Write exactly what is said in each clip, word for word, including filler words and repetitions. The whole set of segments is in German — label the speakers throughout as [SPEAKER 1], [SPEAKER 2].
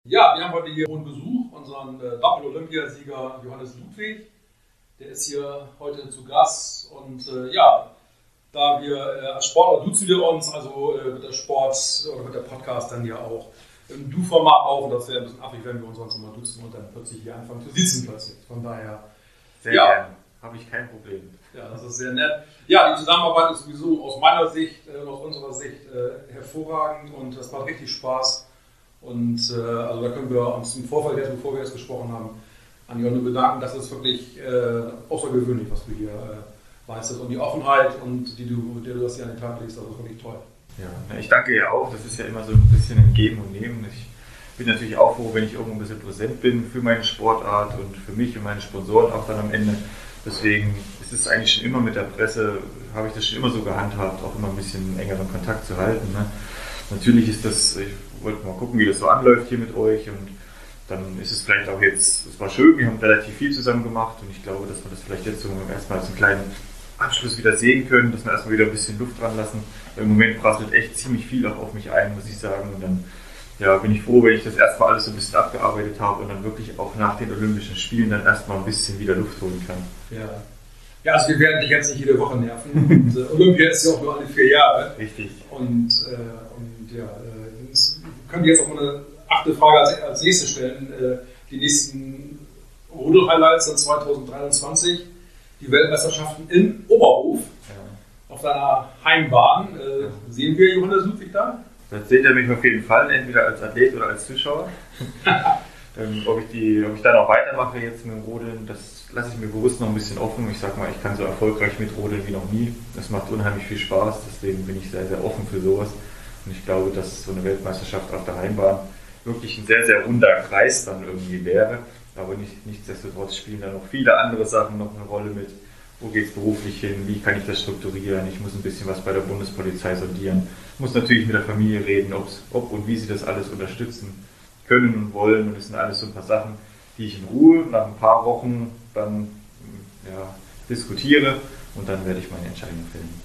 [SPEAKER 1] Ja, wir haben heute hier einen Besuch, unseren äh, Doppel-Olympiasieger Johannes Ludwig. Der ist hier heute zu Gast und äh, ja, da wir äh, als Sportler duzen wir uns, also äh, wird der Sport oder wird der Podcast dann ja auch im Du-Format auf und das wäre ein bisschen affig, wenn wir uns sonst immer duzen und dann plötzlich hier anfangen zu sitzen plötzlich. Von daher,
[SPEAKER 2] sehr
[SPEAKER 1] ja,
[SPEAKER 2] gerne, habe ich kein Problem.
[SPEAKER 1] Ja, das ist sehr nett. Ja, die Zusammenarbeit ist sowieso aus meiner Sicht und äh, aus unserer Sicht äh, hervorragend und das macht richtig Spaß. Und äh, also da können wir uns im Vorfeld, jetzt, bevor wir jetzt gesprochen haben, an die nur bedanken. Das ist wirklich äh, außergewöhnlich, was du hier äh, leistest. Und die Offenheit, und die du, mit der du das hier an den Tag legst, das ist wirklich toll.
[SPEAKER 2] Ja, ich danke ja auch. Das ist ja immer so ein bisschen ein Geben und Nehmen. Ich bin natürlich auch froh, wenn ich irgendwo ein bisschen präsent bin für meine Sportart und für mich und meine Sponsoren auch dann am Ende. Deswegen ist es eigentlich schon immer mit der Presse, habe ich das schon immer so gehandhabt, auch immer ein bisschen engeren Kontakt zu halten. Ne? Natürlich ist das, ich wollte mal gucken, wie das so anläuft hier mit euch und dann ist es vielleicht auch jetzt, es war schön, wir haben relativ viel zusammen gemacht und ich glaube, dass wir das vielleicht jetzt so erstmal als einen kleinen Abschluss wieder sehen können, dass wir erstmal wieder ein bisschen Luft dran lassen. Im Moment prasselt echt ziemlich viel auch auf mich ein, muss ich sagen, und dann ja, bin ich froh, wenn ich das erstmal alles so ein bisschen abgearbeitet habe und dann wirklich auch nach den Olympischen Spielen dann erstmal ein bisschen wieder Luft holen kann.
[SPEAKER 1] Ja. Ja, also wir werden dich jetzt nicht jede Woche nerven. Und, äh, Olympia ist ja auch nur alle vier Jahre.
[SPEAKER 2] Richtig.
[SPEAKER 1] Und, äh, und ja, äh, es könnte jetzt auch mal eine achte Frage als, als nächste stellen. Äh, die nächsten Rodel-Highlights sind zwanzig dreiundzwanzig, die Weltmeisterschaften in Oberhof, ja, auf deiner Heimbahn. Äh, sehen wir Johannes Ludwig da?
[SPEAKER 2] Das seht ihr mich auf jeden Fall, entweder als Athlet oder als Zuschauer. ähm, ob, ich die, ob ich da noch weitermache jetzt mit dem Rodeln, das lasse ich mir bewusst noch ein bisschen offen. Ich sag mal, ich kann so erfolgreich mit Rodeln wie noch nie. Das macht unheimlich viel Spaß, deswegen bin ich sehr, sehr offen für sowas. Und ich glaube, dass so eine Weltmeisterschaft auf der Heimbahn wirklich ein sehr, sehr runder Kreis dann irgendwie wäre. Aber nicht, nichtsdestotrotz spielen da noch viele andere Sachen noch eine Rolle mit. Wo geht es beruflich hin? Wie kann ich das strukturieren? Ich muss ein bisschen was bei der Bundespolizei sondieren. Ich muss natürlich mit der Familie reden, ob's, ob und wie sie das alles unterstützen können und wollen. Und das sind alles so ein paar Sachen, die ich in Ruhe nach ein paar Wochen dann ja, diskutiere und dann werde ich meine Entscheidung fällen.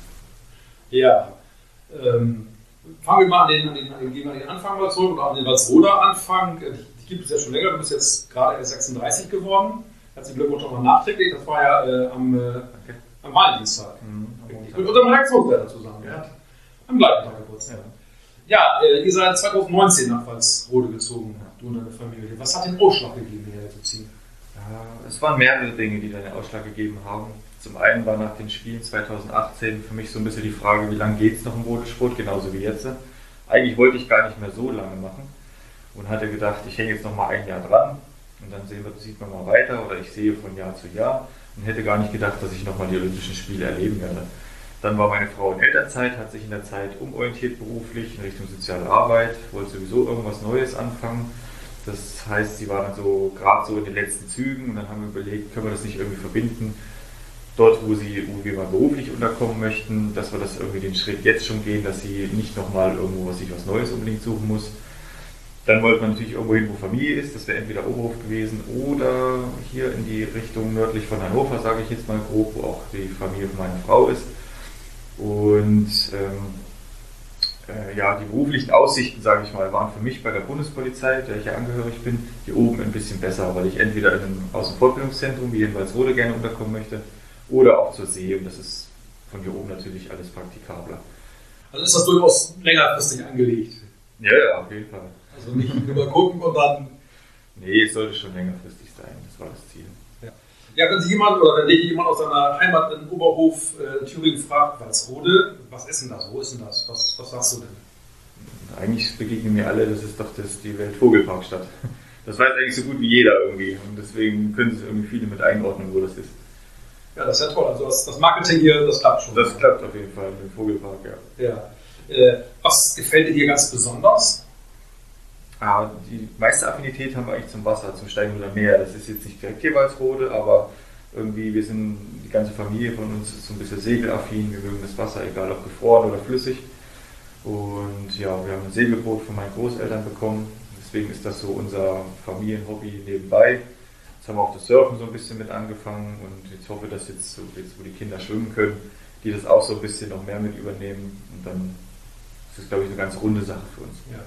[SPEAKER 1] Ja, ähm, fangen wir mal an den, an den, an den, gehen wir an den Anfang mal zurück oder an den Walsroder-Anfang. Die gibt es ja schon länger, du bist jetzt gerade erst sechsunddreißig geworden. Herzlichen Glückwunsch nochmal nachträglich, das war ja äh, am, äh, am Valentinstag. Mhm, mit unserem Redaktionsleiter zusammen. Ja. Ja. Am gleichen Tag Geburtstag. Ja, ja äh, ihr seid zwanzig neunzehn nach Walsrode gezogen, du und deine Familie. Was hat den Ausschlag gegeben, hierher zu ziehen?
[SPEAKER 2] Ja, es waren mehrere Dinge, die den Ausschlag gegeben haben. Zum einen war nach den Spielen zwanzig achtzehn für mich so ein bisschen die Frage, wie lange geht es noch im Rodelsport, genauso wie jetzt. Eigentlich wollte ich gar nicht mehr so lange machen und hatte gedacht, ich hänge jetzt noch mal ein Jahr dran. Und dann sehen wir, sieht man mal weiter oder ich sehe von Jahr zu Jahr und hätte gar nicht gedacht, dass ich nochmal die Olympischen Spiele erleben werde. Dann war meine Frau in Elternzeit, hat sich in der Zeit umorientiert beruflich in Richtung soziale Arbeit, wollte sowieso irgendwas Neues anfangen. Das heißt, sie war dann so gerade so in den letzten Zügen und dann haben wir überlegt, können wir das nicht irgendwie verbinden, dort wo, sie, wo wir mal beruflich unterkommen möchten, dass wir das irgendwie den Schritt jetzt schon gehen, dass sie nicht nochmal irgendwo sich was Neues unbedingt suchen muss. Dann wollte man natürlich irgendwo hin, wo Familie ist, das wäre entweder Oberhof gewesen oder hier in die Richtung nördlich von Hannover, sage ich jetzt mal grob, wo auch die Familie von meiner Frau ist. Und ähm, äh, ja, die beruflichen Aussichten, sage ich mal, waren für mich bei der Bundespolizei, der ich ja angehörig bin, hier oben ein bisschen besser, weil ich entweder in einem Außenfortbildungszentrum wie in Walsrode gerne unterkommen möchte oder auch zur See, und das ist von hier oben natürlich alles praktikabler.
[SPEAKER 1] Also ist das durchaus längerfristig angelegt?
[SPEAKER 2] Ja, ja, auf jeden Fall.
[SPEAKER 1] Also nicht nur gucken und dann...
[SPEAKER 2] Nee, es sollte schon längerfristig sein, das war das Ziel.
[SPEAKER 1] Ja, ja, wenn sich jemand oder wenn dich jemand aus seiner Heimat in Oberhof äh, Thüringen fragt, Walsrode, was ist denn das, wo ist denn das, was, was sagst du denn?
[SPEAKER 2] Eigentlich begegnen mir alle, das ist doch das, die Weltvogelparkstadt. Das weiß eigentlich so gut wie jeder irgendwie und deswegen können sich irgendwie viele mit einordnen, wo das ist.
[SPEAKER 1] Ja, das ist ja toll, also das, das Marketing hier, das klappt schon.
[SPEAKER 2] Das klappt auf jeden Fall mit dem Vogelpark, ja.
[SPEAKER 1] Ja. Äh, was gefällt dir hier ganz besonders?
[SPEAKER 2] Ah, die meiste Affinität haben wir eigentlich zum Wasser, zum Steinhuder Meer. Das ist jetzt nicht direkt hier Walsrode, aber irgendwie, wir sind, die ganze Familie von uns ist so ein bisschen segelaffin. Wir mögen das Wasser, egal ob gefroren oder flüssig. Und ja, wir haben ein Segelboot von meinen Großeltern bekommen. Deswegen ist das so unser Familienhobby nebenbei. Jetzt haben wir auch das Surfen so ein bisschen mit angefangen und jetzt hoffe ich, dass jetzt, so, jetzt wo die Kinder schwimmen können, die das auch so ein bisschen noch mehr mit übernehmen. Und dann ist das, glaube ich, eine ganz runde Sache für uns.
[SPEAKER 1] Ja.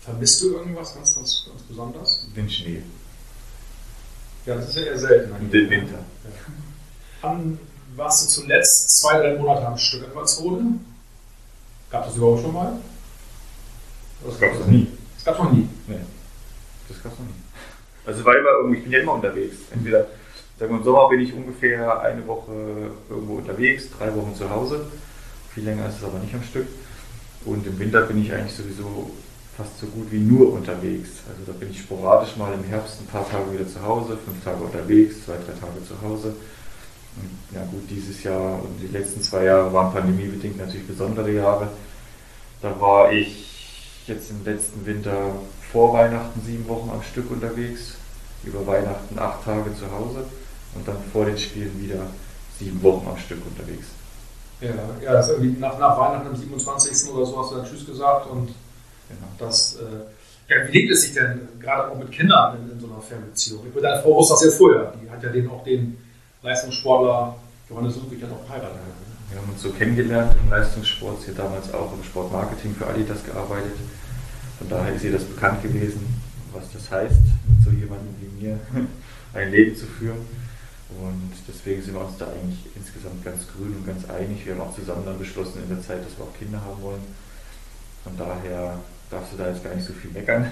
[SPEAKER 1] Vermisst du irgendwas ganz, ganz, ganz besonders?
[SPEAKER 2] Den Schnee.
[SPEAKER 1] Ja, das ist ja eher selten.
[SPEAKER 2] Und den Winter.
[SPEAKER 1] Ja. Dann warst du zuletzt zwei, drei Monate am Stück in Walsrode. Gab es das überhaupt schon mal?
[SPEAKER 2] Das gab es noch nie.
[SPEAKER 1] Das gab es noch nie?
[SPEAKER 2] Nee, das gab es noch nie. Also war immer irgendwie, ich bin ja immer unterwegs. Entweder, sagen wir im Sommer bin ich ungefähr eine Woche irgendwo unterwegs, drei Wochen zu Hause. Viel länger ist es aber nicht am Stück. Und im Winter bin ich eigentlich sowieso fast so gut wie nur unterwegs. Also da bin ich sporadisch mal im Herbst ein paar Tage wieder zu Hause, fünf Tage unterwegs, zwei, drei Tage zu Hause. Und ja gut, dieses Jahr und die letzten zwei Jahre waren pandemiebedingt natürlich besondere Jahre. Da war ich jetzt im letzten Winter vor Weihnachten sieben Wochen am Stück unterwegs, über Weihnachten acht Tage zu Hause und dann vor den Spielen wieder sieben Wochen am Stück unterwegs.
[SPEAKER 1] Ja, ja, das ist irgendwie nach, nach Weihnachten am siebenundzwanzigsten oder so hast du dann Tschüss gesagt und genau. das, äh, ja, wie lebt es sich denn gerade auch mit Kindern in, in so einer Fernbeziehung? Ich würde deine Frau wusste das ja vorher, die hat ja den, auch den Leistungssportler Johannes Ludwig ja noch geheiratet.
[SPEAKER 2] Wir haben uns so kennengelernt im Leistungssport, sie hat damals auch im Sportmarketing für Adidas gearbeitet. Von daher ist ihr das bekannt gewesen, was das heißt, mit so jemandem wie mir ein Leben zu führen. Und deswegen sind wir uns da eigentlich insgesamt ganz grün und ganz einig. Wir haben auch zusammen dann beschlossen in der Zeit, dass wir auch Kinder haben wollen. Von daher darfst du da jetzt gar nicht so viel meckern.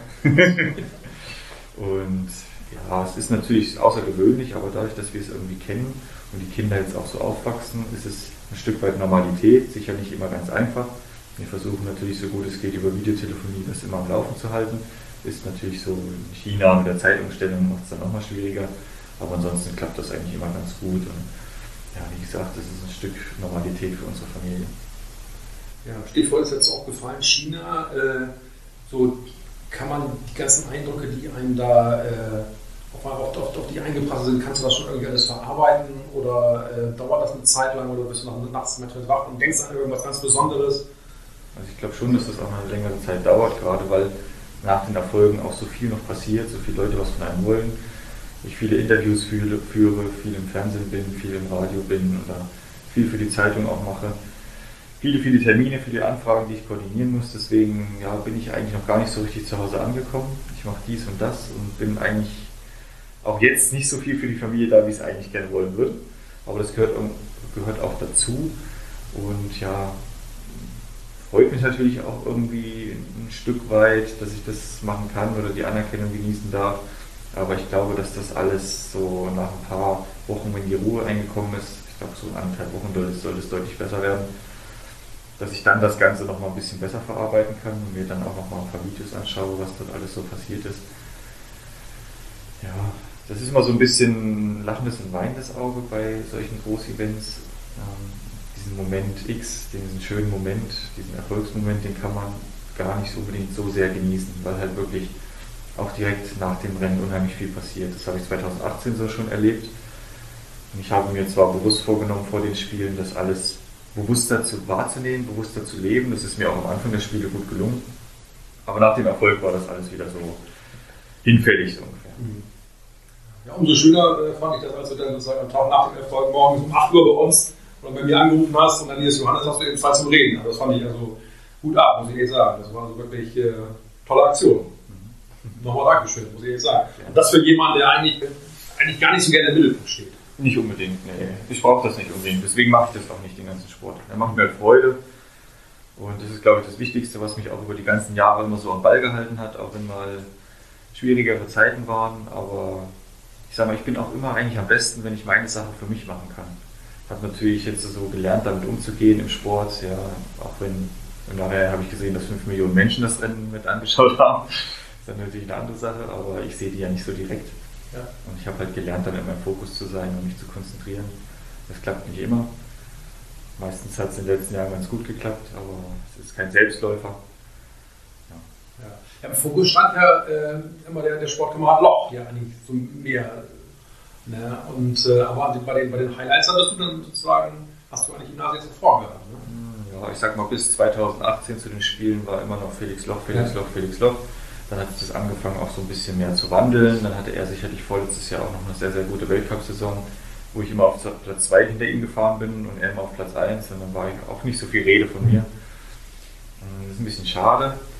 [SPEAKER 2] Und ja, es ist natürlich außergewöhnlich, aber dadurch, dass wir es irgendwie kennen und die Kinder jetzt auch so aufwachsen, ist es ein Stück weit Normalität, sicher nicht immer ganz einfach. Wir versuchen natürlich so gut es geht über Videotelefonie das immer am Laufen zu halten. Ist natürlich so in China mit der Zeitumstellung macht es dann nochmal schwieriger, aber ansonsten klappt das eigentlich immer ganz gut. Und ja, wie gesagt, das ist ein Stück Normalität für unsere Familie.
[SPEAKER 1] Ja, Stichwort ist jetzt auch gefallen, China. Äh, so kann man die ganzen Eindrücke, die einem da äh, auf, auf, auf, auf die eingeprasselt sind, kannst du das schon irgendwie alles verarbeiten oder äh, dauert das eine Zeit lang oder bist du noch nachts manchmal wach und denkst an irgendwas ganz Besonderes?
[SPEAKER 2] Also ich glaube schon, dass das auch eine längere Zeit dauert, gerade weil nach den Erfolgen auch so viel noch passiert, so viele Leute was von einem wollen. Ich viele Interviews führe, führe, viel im Fernsehen bin, viel im Radio bin oder viel für die Zeitung auch mache. Viele, viele Termine, viele Anfragen, die ich koordinieren muss. Deswegen ja, bin ich eigentlich noch gar nicht so richtig zu Hause angekommen. Ich mache dies und das und bin eigentlich auch jetzt nicht so viel für die Familie da, wie ich es eigentlich gerne wollen würde. Aber das gehört, gehört auch dazu. Und ja, freut mich natürlich auch irgendwie ein Stück weit, dass ich das machen kann oder die Anerkennung genießen darf. Aber ich glaube, dass das alles so nach ein paar Wochen, wenn die Ruhe eingekommen ist, ich glaube so in anderthalb Wochen soll es, soll es deutlich besser werden, dass ich dann das Ganze noch mal ein bisschen besser verarbeiten kann und mir dann auch noch mal ein paar Videos anschaue, was dort alles so passiert ist. Ja, das ist immer so ein bisschen lachendes und weinendes Auge bei solchen Großevents. Ähm, diesen Moment X, diesen schönen Moment, diesen Erfolgsmoment, den kann man gar nicht so unbedingt so sehr genießen, weil halt wirklich auch direkt nach dem Rennen unheimlich viel passiert. Das habe ich zweitausendachtzehn so schon erlebt. Und ich habe mir zwar bewusst vorgenommen vor den Spielen, das alles bewusster zu wahrzunehmen, bewusster zu leben. Das ist mir auch am Anfang der Spiele gut gelungen. Aber nach dem Erfolg war das alles wieder so hinfällig so ungefähr.
[SPEAKER 1] Ja, umso schöner äh, fand ich das, als du dann sozusagen am Tag nach dem Erfolg morgens um acht Uhr bei uns oder bei mir angerufen hast und dann hier ist Johannes, hast du eben Zeit zum Reden. Also das fand ich also gut ab, muss ich jetzt sagen. Das war also wirklich äh, tolle Aktion. Mhm. Nochmal Dankeschön, muss ich jetzt sagen. Und das für jemanden, der eigentlich, eigentlich gar nicht so gerne im Mittelpunkt steht.
[SPEAKER 2] Nicht unbedingt, nee. Ich brauche das nicht unbedingt. Deswegen mache ich das auch nicht, den ganzen Sport. Er macht mir halt Freude. Und das ist, glaube ich, das Wichtigste, was mich auch über die ganzen Jahre immer so am Ball gehalten hat, auch wenn mal schwierigere Zeiten waren. Aber ich sage mal, ich bin auch immer eigentlich am besten, wenn ich meine Sache für mich machen kann. Ich habe natürlich jetzt so gelernt, damit umzugehen im Sport. Ja, auch wenn, und nachher habe ich gesehen, dass fünf Millionen Menschen das Rennen mit angeschaut haben. Das ist dann natürlich eine andere Sache, aber ich sehe die ja nicht so direkt. Ja. Und ich habe halt gelernt, dann in meinem Fokus zu sein und mich zu konzentrieren. Das klappt nicht immer. Meistens hat es in den letzten Jahren ganz gut geklappt, aber es ist kein Selbstläufer.
[SPEAKER 1] Ja. Ja. Ja, im Fokus stand ja äh, immer der, der Sportkamerad Loch, ja eigentlich so mehr. Ne? Und, äh, aber bei den, bei den Highlights hattest du dann sozusagen, hast du eigentlich die Nase jetzt so vorgehabt. Ne?
[SPEAKER 2] Ja, ich sag mal, bis zweitausendachtzehn zu den Spielen war immer noch Felix Loch, Felix ja. Loch, Felix Loch. Dann hat es angefangen auch so ein bisschen mehr zu wandeln. Dann hatte er sicherlich vorletztes Jahr auch noch eine sehr, sehr gute Weltcup-Saison, wo ich immer auf Platz zwei hinter ihm gefahren bin und er immer auf Platz eins. Und dann war auch nicht so viel Rede von mir. Das ist ein bisschen schade.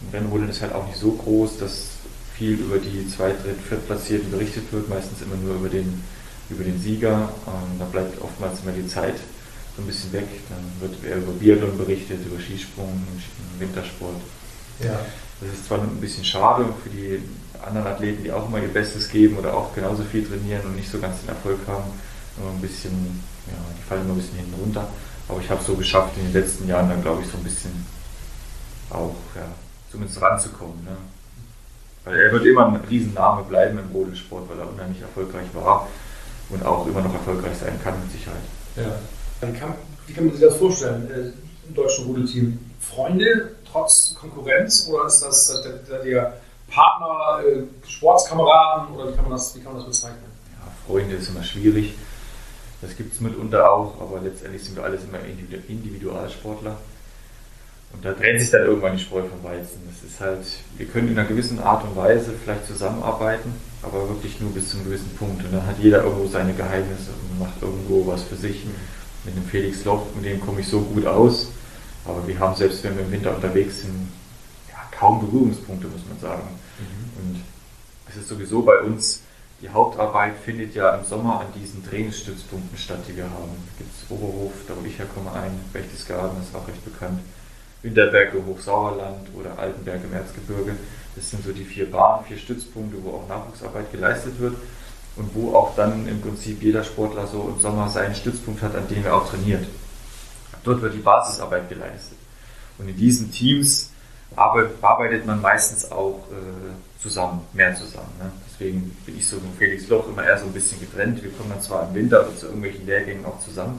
[SPEAKER 2] Und Rennrodeln ist halt auch nicht so groß, dass viel über die Zweit-, Dritt-, Viertplatzierten berichtet wird, meistens immer nur über den, über den Sieger. Ähm, da bleibt oftmals immer die Zeit so ein bisschen weg. Dann wird eher über Biathlon berichtet, über Skisprung, Wintersport.
[SPEAKER 1] Ja.
[SPEAKER 2] Das ist zwar ein bisschen schade für die anderen Athleten, die auch immer ihr Bestes geben oder auch genauso viel trainieren und nicht so ganz den Erfolg haben, nur ein bisschen, ja, die fallen immer ein bisschen hinten runter. Aber ich habe es so geschafft, in den letzten Jahren dann, glaube ich, so ein bisschen auch, ja, zumindest ranzukommen. Ne? Weil er wird immer ein Riesenname bleiben im Rodelsport, weil er unheimlich erfolgreich war und auch immer noch erfolgreich sein kann, mit Sicherheit.
[SPEAKER 1] Ja. Wie kann, wie kann man sich das vorstellen, äh, im deutschen Rodelteam? Freunde trotz Konkurrenz oder ist das der, der, der Partner, äh, Sportskameraden oder wie kann man das, wie kann man das bezeichnen?
[SPEAKER 2] Ja, Freunde ist immer schwierig. Das gibt es mitunter auch, aber letztendlich sind wir alles immer Individualsportler. Und da trennt sich dann irgendwann die Spreu vom Weizen. Das ist halt, wir können in einer gewissen Art und Weise vielleicht zusammenarbeiten, aber wirklich nur bis zu einem gewissen Punkt. Und dann hat jeder irgendwo seine Geheimnisse und macht irgendwo was für sich. Mit dem Felix Loch, mit dem komme ich so gut aus. Aber wir haben, selbst wenn wir im Winter unterwegs sind, ja, kaum Berührungspunkte, muss man sagen. Mhm. Und es ist sowieso bei uns, die Hauptarbeit findet ja im Sommer an diesen Trainingsstützpunkten statt, die wir haben. Da gibt es Oberhof, da wo ich herkomme, ein, Berchtesgaden, das ist auch recht bekannt. Winterberg im Hochsauerland oder Altenberg im Erzgebirge. Das sind so die vier Bahnen, vier Stützpunkte, wo auch Nachwuchsarbeit geleistet wird und wo auch dann im Prinzip jeder Sportler so im Sommer seinen Stützpunkt hat, an dem er auch trainiert. Dort wird die Basisarbeit geleistet. Und in diesen Teams arbeitet man meistens auch äh, zusammen, mehr zusammen. Ne? Deswegen bin ich so mit Felix Loch immer eher so ein bisschen getrennt. Wir kommen dann zwar im Winter oder zu irgendwelchen Lehrgängen auch zusammen,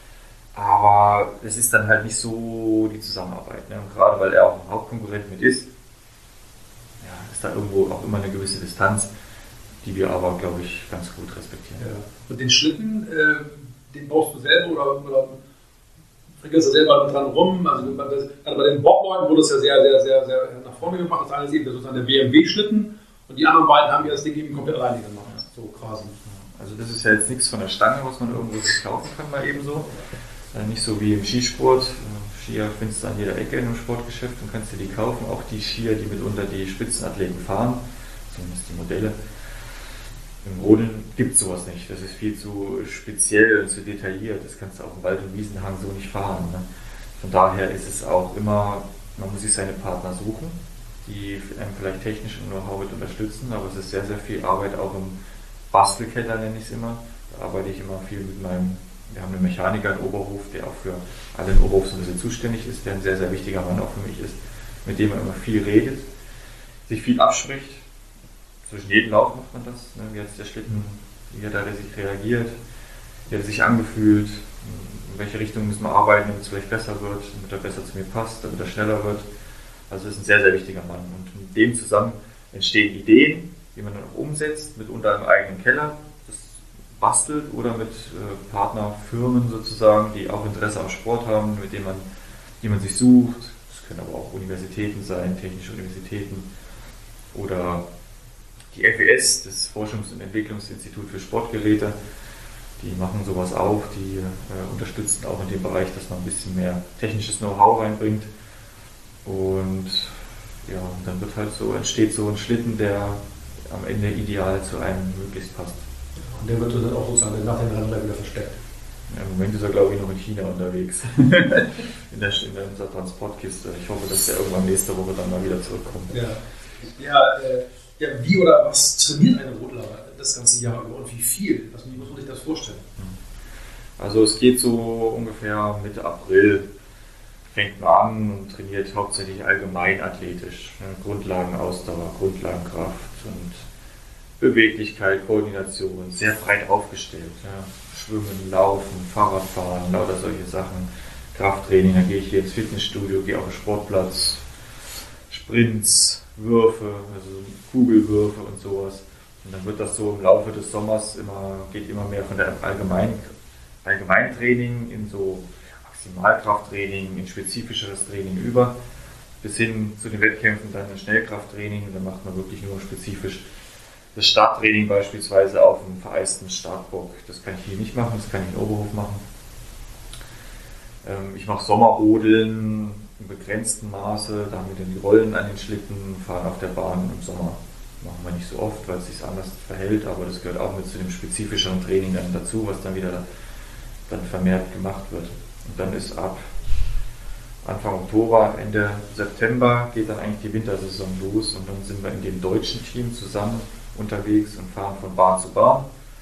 [SPEAKER 2] aber es ist dann halt nicht so die Zusammenarbeit. Ne? Und gerade weil er auch ein Hauptkonkurrent mit ist, ja, ist da irgendwo auch immer eine gewisse Distanz, die wir aber, glaube ich, ganz gut respektieren.
[SPEAKER 1] Ja. Und den Schlitten, äh, den baust du selber oder, oder frickelst du selber mit dran rum? Also bei, also bei den Bobleuten wurde es ja sehr, sehr, sehr, sehr nach vorne gemacht. Das eine ist eben sozusagen der B M W-Schlitten und die anderen beiden haben ja das Ding eben komplett alleine gemacht. So quasi.
[SPEAKER 2] Also das ist ja jetzt nichts von der Stange, was man irgendwo sich kaufen kann, mal eben so. Nicht so wie im Skisport. Skier findest du an jeder Ecke in einem Sportgeschäft und kannst dir die kaufen. Auch die Skier, die mitunter die Spitzenathleten fahren, zumindest die Modelle. Im Rodeln gibt es sowas nicht. Das ist viel zu speziell und zu detailliert. Das kannst du auf dem Wald- und Wiesenhang so nicht fahren. Ne? Von daher ist es auch immer, man muss sich seine Partner suchen, die einem vielleicht technisch im Know-how mit unterstützen, aber es ist sehr, sehr viel Arbeit auch im Bastelkeller, nenne ich es immer. Da arbeite ich immer viel mit meinem, wir haben einen Mechaniker in Oberhof, der auch für alle in Oberhof so ein bisschen zuständig ist, der ein sehr, sehr wichtiger Mann auch für mich ist, mit dem man immer viel redet, sich viel abspricht. Zwischen jedem Lauf macht man das, ne? Wie hat der Schlitten, wie hat er sich reagiert, wie hat er sich angefühlt, in welche Richtung müssen wir arbeiten, damit es vielleicht besser wird, damit er besser zu mir passt, damit er schneller wird. Also ist ein sehr, sehr wichtiger Mann. Und mit dem zusammen entstehen Ideen, die man dann auch umsetzt, mitunter im eigenen Keller, das bastelt oder mit äh, Partnerfirmen sozusagen, die auch Interesse am Sport haben, mit denen man, die man sich sucht. Das können aber auch Universitäten sein, technische Universitäten oder die F E S, das Forschungs- und Entwicklungsinstitut für Sportgeräte, die machen sowas auch, die äh, unterstützen auch in dem Bereich, dass man ein bisschen mehr technisches Know-how reinbringt. Und ja, und dann wird halt so, entsteht so ein Schlitten, der am Ende ideal zu einem möglichst passt.
[SPEAKER 1] Und der wird dann auch sozusagen nach dem Rennen wieder versteckt.
[SPEAKER 2] Ja, im Moment ist er, glaube ich, noch in China unterwegs. in, der, in der unserer Transportkiste. Ich hoffe, dass er irgendwann nächste Woche dann mal wieder zurückkommt.
[SPEAKER 1] Ja, ja, äh, ja wie oder was trainiert eine Rodler das ganze Jahr über und wie viel? Was, wie muss man sich das vorstellen?
[SPEAKER 2] Also es geht so ungefähr Mitte April, fängt man an und trainiert hauptsächlich allgemein athletisch. Ne? Grundlagenausdauer, Grundlagenkraft und Beweglichkeit, Koordination, sehr breit aufgestellt. Ja? Schwimmen, Laufen, Fahrradfahren, lauter solche Sachen. Krafttraining, dann gehe ich hier ins Fitnessstudio, gehe auf den Sportplatz, Sprints, Würfe, also Kugelwürfe und sowas. Und dann wird das so im Laufe des Sommers immer, geht immer mehr von der Allgemein, Allgemeintraining in so Maximalkrafttraining, in spezifischeres Training über, bis hin zu den Wettkämpfen dann ein Schnellkrafttraining. Und dann macht man wirklich nur spezifisch das Starttraining beispielsweise auf einem vereisten Startbock. Das kann ich hier nicht machen, das kann ich in Oberhof machen. Ich mache Sommerrodeln im begrenzten Maße, da haben wir dann die Rollen an den Schlitten, fahren auf der Bahn im Sommer. Machen wir nicht so oft, weil es sich anders verhält, aber das gehört auch mit zu dem spezifischeren Training dann dazu, was dann wieder dann vermehrt gemacht wird. Und dann ist ab Anfang Oktober, Ende September geht dann eigentlich die Wintersaison los und dann sind wir in dem deutschen Team zusammen unterwegs und fahren von Bahn zu Bahn.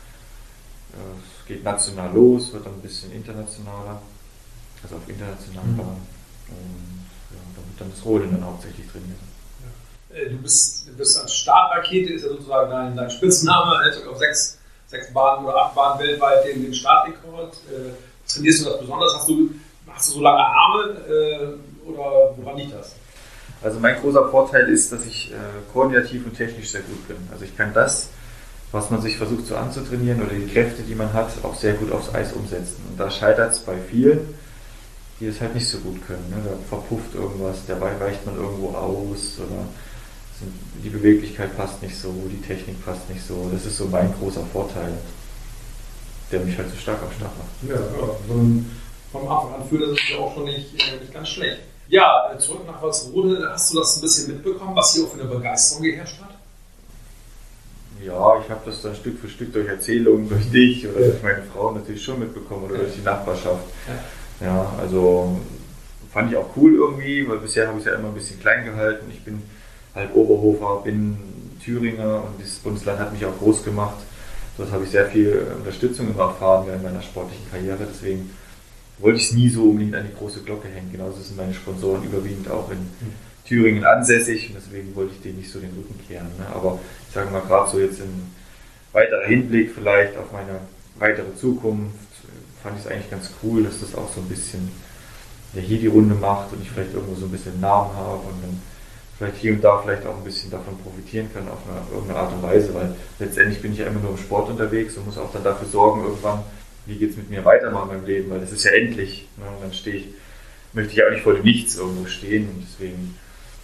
[SPEAKER 2] Es geht national los, wird dann ein bisschen internationaler, also auf internationalen mhm. Bahnen. Und ja, da wird dann das Rodeln dann hauptsächlich trainiert.
[SPEAKER 1] Du bist, du bist als Startrakete, ist ja sozusagen dein, dein Spitzname, hältst auf sechs, sechs Bahnen oder acht Bahnen weltweit den, den Startrekord. Äh, trainierst du das besonders? Hast du, hast du so lange Arme äh, oder woran liegt das?
[SPEAKER 2] Also mein großer Vorteil ist, dass ich äh, koordinativ und technisch sehr gut bin. Also ich kann das, was man sich versucht so anzutrainieren oder die Kräfte, die man hat, auch sehr gut aufs Eis umsetzen. Und da scheitert es bei vielen, die es halt nicht so gut können. Ne? Da verpufft irgendwas, dabei weicht man irgendwo aus oder die Beweglichkeit passt nicht so, die Technik passt nicht so. Das ist so mein großer Vorteil, der mich halt so stark auf Start macht.
[SPEAKER 1] Ja, ja. Vom, vom Anfang an fühlt das sich ja auch schon nicht, nicht ganz schlecht. Ja, zurück nach Walsrode, hast du das ein bisschen mitbekommen, was hier auch für eine Begeisterung geherrscht hat?
[SPEAKER 2] Ja, ich habe das dann Stück für Stück durch Erzählungen, durch dich oder ja. durch meine Frau natürlich schon mitbekommen oder ja. durch die Nachbarschaft. Ja. ja, also fand ich auch cool irgendwie, weil bisher habe ich es ja immer ein bisschen klein gehalten. Ich bin halt Oberhofer, bin Thüringer und das Bundesland hat mich auch groß gemacht. Dort habe ich sehr viel Unterstützung immer erfahren während meiner sportlichen Karriere, deswegen wollte ich es nie so unbedingt an die große Glocke hängen. Genauso sind meine Sponsoren überwiegend auch in Thüringen ansässig und deswegen wollte ich denen nicht so den Rücken kehren. Ne? Aber ich sage mal, gerade so jetzt in weiterer Hinblick vielleicht auf meine weitere Zukunft, fand ich es eigentlich ganz cool, dass das auch so ein bisschen ja, hier die Runde macht und ich vielleicht irgendwo so ein bisschen Namen habe und dann vielleicht hier und da vielleicht auch ein bisschen davon profitieren kann auf eine, irgendeine Art und Weise, weil letztendlich bin ich ja immer nur im Sport unterwegs und muss auch dann dafür sorgen irgendwann, wie geht es mit mir weiter in meinem Leben, weil das ist ja endlich. Ne? Und dann stehe ich, möchte ich auch nicht vor dem Nichts irgendwo stehen und deswegen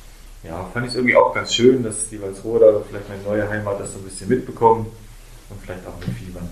[SPEAKER 2] ja, fand ich es irgendwie auch ganz schön, dass die Walsroder, vielleicht meine neue Heimat, das so ein bisschen mitbekommen und vielleicht auch mitfiebern.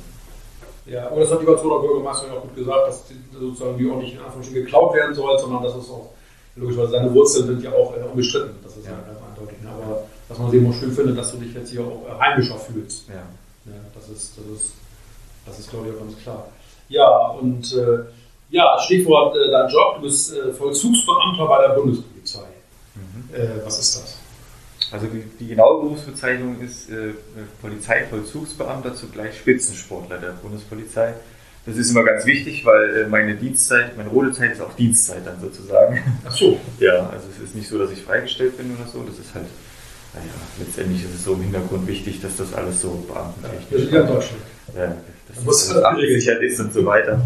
[SPEAKER 1] Ja, aber das hat die Walsroder Bürgermeisterin auch gut gesagt, dass die, sozusagen die auch nicht in Anführungsstrichen geklaut werden soll, sondern dass es auch logischerweise seine Wurzeln sind ja auch äh, unbestritten, das ist ja, ja ganz eindeutig. Ne? Aber dass man es eben auch schön findet, dass du dich jetzt hier auch äh, heimischer fühlst. Ja. Ja, das ist, das ist, das ist glaube ich auch ganz klar. Ja, und äh, ja, Stichwort äh, dein Job, du bist äh, Vollzugsbeamter bei der Bundespolizei. Mhm. Äh, was ist das?
[SPEAKER 2] Also die, die genaue Berufsbezeichnung ist äh, Polizeivollzugsbeamter, zugleich Spitzensportler der Bundespolizei. Das ist immer ganz wichtig, weil meine Dienstzeit, meine Rodezeit ist auch Dienstzeit dann sozusagen.
[SPEAKER 1] Ach so.
[SPEAKER 2] Ja, also es ist nicht so, dass ich freigestellt bin oder so. Das ist halt, naja, letztendlich ist es so im Hintergrund wichtig, dass das alles so beamtentechnisch ist.
[SPEAKER 1] Ja, in Deutschland.
[SPEAKER 2] Ja, dass das, das abgesichert ist und so weiter.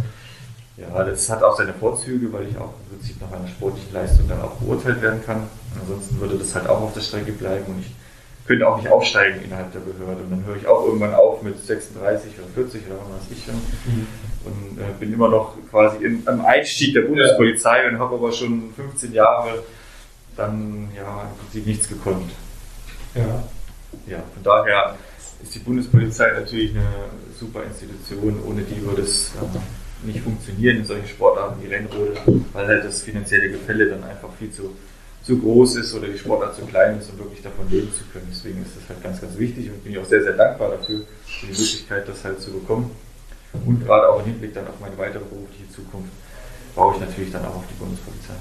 [SPEAKER 2] Ja, das hat auch seine Vorzüge, weil ich auch im Prinzip nach meiner sportlichen Leistung dann auch beurteilt werden kann. Ansonsten würde das halt auch auf der Strecke bleiben und ich könnte auch nicht aufsteigen innerhalb der Behörde. Und dann höre ich auch irgendwann auf mit sechsunddreißig oder vierzig oder was weiß ich schon. Mhm. Und äh, bin immer noch quasi im, am Einstieg der Bundespolizei und habe aber schon fünfzehn Jahre dann ja im Prinzip nichts gekonnt.
[SPEAKER 1] Ja.
[SPEAKER 2] Ja, von daher ist die Bundespolizei natürlich eine super Institution. Ohne die würde es äh, nicht funktionieren in solchen Sportarten wie Rennrodel, weil halt das finanzielle Gefälle dann einfach viel zu zu groß ist oder die Sportart zu klein ist, um wirklich davon leben zu können. Deswegen ist das halt ganz, ganz wichtig und bin ich auch sehr, sehr dankbar dafür, für die Möglichkeit, das halt zu bekommen. Und gerade auch im Hinblick dann auf meine weitere berufliche Zukunft baue ich natürlich dann auch auf die Bundespolizei.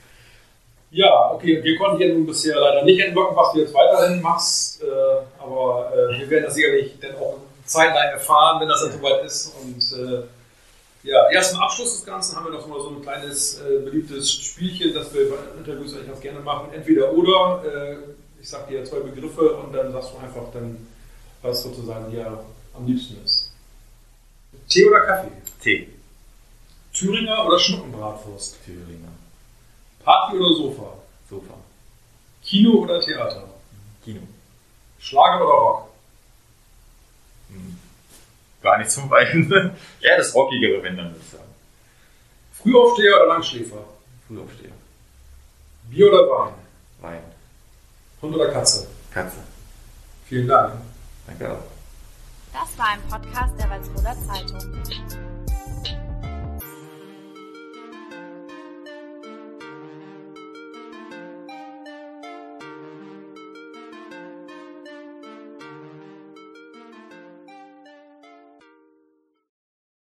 [SPEAKER 1] Ja, okay, wir konnten hier nun bisher leider nicht entlocken, was du jetzt weiterhin machst, äh, aber äh, wir werden das sicherlich dann auch zeitnah erfahren, wenn das dann soweit ist. Und äh, ja, erst im Abschluss des Ganzen haben wir noch mal so ein kleines äh, beliebtes Spielchen, das wir bei Interviews eigentlich ganz gerne machen. Entweder oder, äh, ich sag dir zwei Begriffe und dann sagst du einfach dann, was sozusagen dir am liebsten ist. Tee oder Kaffee?
[SPEAKER 2] Tee.
[SPEAKER 1] Thüringer oder Schnuppenbratwurst?
[SPEAKER 2] Thüringer.
[SPEAKER 1] Party oder Sofa?
[SPEAKER 2] Sofa.
[SPEAKER 1] Kino oder Theater?
[SPEAKER 2] Kino.
[SPEAKER 1] Schlager oder Rock?
[SPEAKER 2] Hm. Gar nicht zum Beiden. Ja, das Rockigere, wenn dann, würde ich sagen.
[SPEAKER 1] Frühaufsteher oder Langschläfer?
[SPEAKER 2] Frühaufsteher.
[SPEAKER 1] Bier oder Wein?
[SPEAKER 2] Wein.
[SPEAKER 1] Hund oder Katze?
[SPEAKER 2] Katze.
[SPEAKER 1] Vielen Dank.
[SPEAKER 2] Danke auch.
[SPEAKER 3] Das war ein Podcast der Walsroder Zeitung.